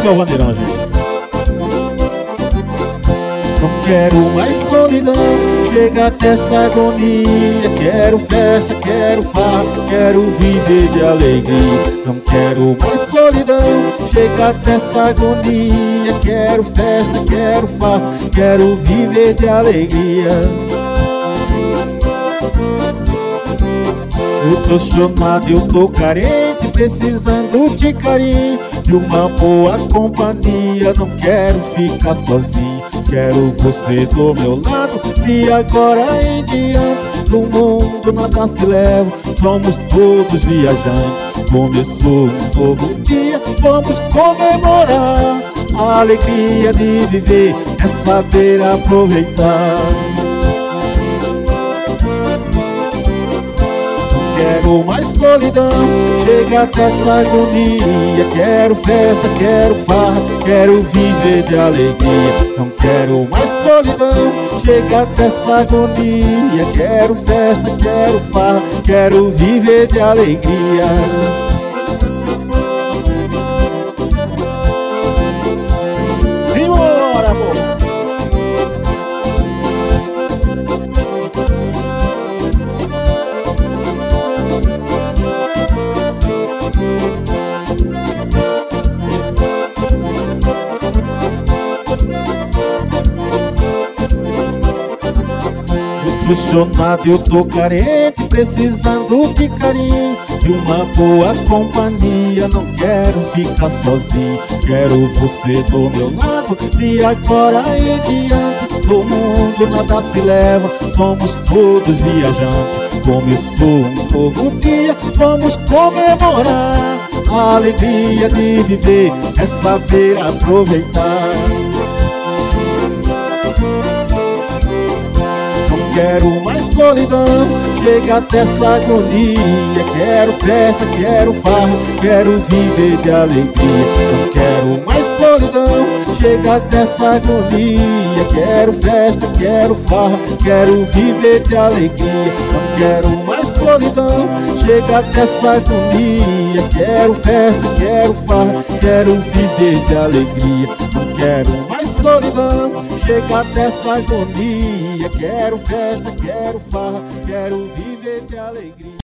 tocar o bandeirão, gente. Não quero mais solidão, chega até essa agonia. Quero festa, quero farra, quero viver de alegria. Não quero mais solidão, chega até essa agonia. Quero festa, quero farra, quero viver de alegria. Eu tô chonado, eu tô carente, precisando de carinho, de uma boa companhia. Não quero ficar sozinho, quero você do meu lado. E agora em diante, no mundo nada se leva, somos todos viajantes. Começou um novo dia, vamos comemorar. A alegria de viver é saber aproveitar. Quero mais solidão, chega até essa agonia. Quero festa, quero farra, quero viver de alegria. Não quero mais solidão, chega até essa agonia. Quero festa, quero farra, quero viver de alegria. Simbora, amor! Tô chonado, eu tô carente, precisando de carinho, de uma boa companhia. Não quero ficar sozinho, quero você do meu lado. De agora em diante, no mundo nada se leva, somos todos viajantes. Começou um novo dia, vamos comemorar. A alegria de viver é saber aproveitar. Quero mais solidão, chega até essa agonia. Quero festa, quero farra, quero viver de alegria. Não quero mais solidão, chega até essa agonia. Quero festa, quero farra, quero viver de alegria. Não quero mais solidão, chega até essa agonia. Quero festa, quero farra, quero viver de alegria. Não quero mais solidão, chega até essa agonia. Quero festa, quero farra, quero viver de alegria.